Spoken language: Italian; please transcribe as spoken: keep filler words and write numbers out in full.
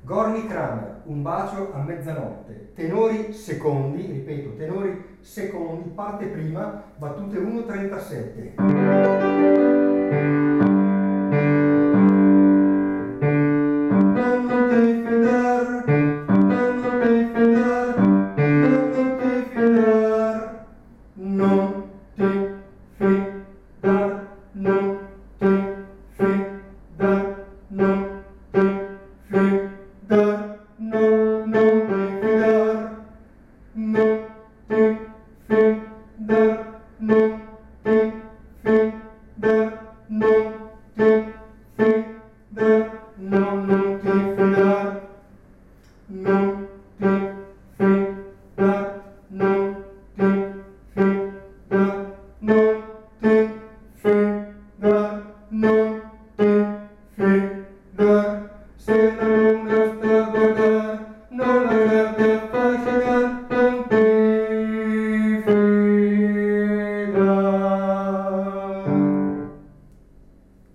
Gorny Kramer, Un bacio a mezzanotte. Tenori secondi, ripeto, tenori secondi, parte prima, battute uno trentasette. Stay